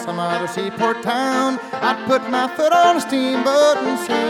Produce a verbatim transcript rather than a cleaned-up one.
some other seaport town. I'd put my foot on a steamboat and sail